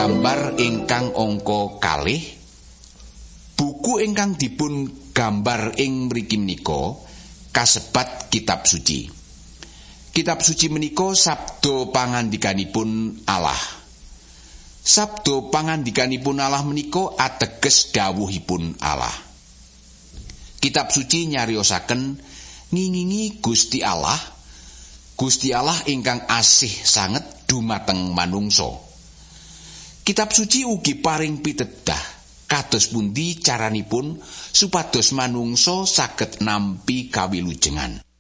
gambar ingkang angka 2. Buku ingkang dipun gambar ing mriki menika kasebat kitab suci. Kitab suci menika sabda pangandikanipun Allah. Sabda pangandikanipun Allah menika ateges dawuhipun Allah. Kitab suci nyariosaken ngingingi Gusti Allah. Gusti Allah ingkang asih sanget dumateng manungsa. Kitab suci ugi paring pitedah kados pundi caranipun supados manungsa saged nampi kawilujengan.